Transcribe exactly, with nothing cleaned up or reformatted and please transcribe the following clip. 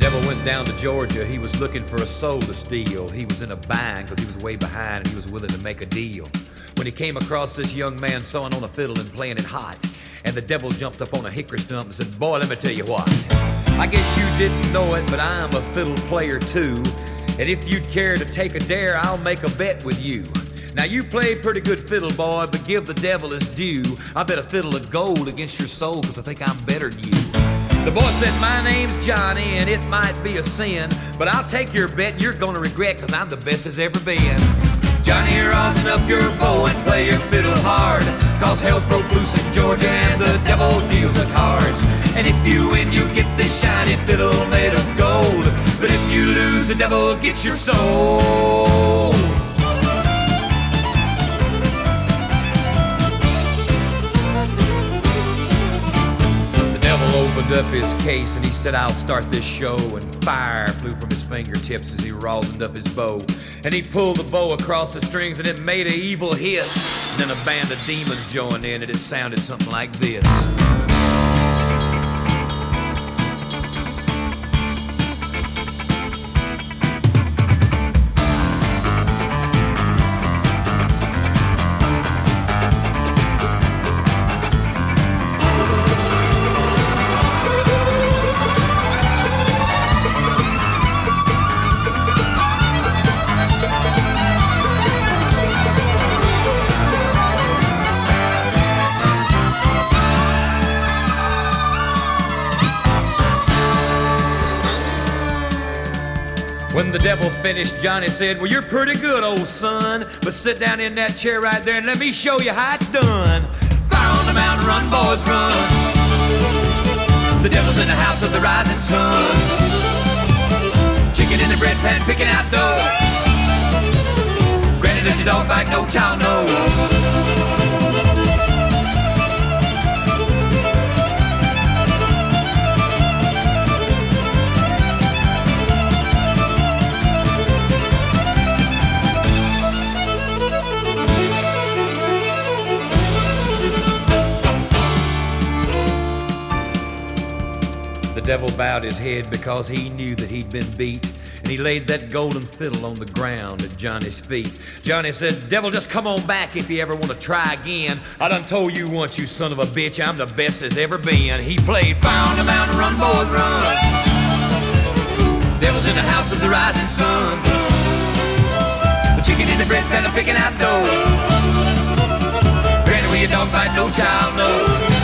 Devil went down to Georgia, he was looking for a soul to steal. He was in a bind cause he was way behind and he was willing to make a deal. When he came across this young man sawing on a fiddle and playing it hot, and the devil jumped up on a hickory stump and said, boy, let me tell you what. I guess you didn't know it, but I'm a fiddle player too. And if you'd care to take a dare, I'll make a bet with you. Now you play pretty good fiddle, boy, but give the devil his due. I bet a fiddle of gold against your soul, cause I think I'm better than you. The boy said, my name's Johnny, and it might be a sin, but I'll take your bet and you're gonna regret, cause I'm the best as ever been. Johnny, rosin up your bow and play your fiddle hard, cause hell's broke loose in Georgia and the devil deals the cards. And if you win, you get this shiny fiddle made of gold, but if you lose, the devil gets your soul. Opened up his case and he said, I'll start this show, and fire flew from his fingertips as he rosined up his bow, and he pulled the bow across the strings and it made an evil hiss, and then a band of demons joined in and it sounded something like this. When the devil finished, Johnny said, well, you're pretty good, old son, but sit down in that chair right there and let me show you how it's done. Fire on the mountain, run, boys, run. The devil's in the house of the rising sun. Chicken in the bread pan, picking out dough. Granny, does your dog bite? No child knows. The devil bowed his head because he knew that he'd been beat, and he laid that golden fiddle on the ground at Johnny's feet. Johnny said, devil, just come on back if you ever want to try again. I done told you once, you son of a bitch, I'm the best as ever been. He played fire on the mountain, run, boys, run. Devil's in the house of the rising sun. The chicken in the bread pan, picking out dough. Granny, will your dog bite? No child knows.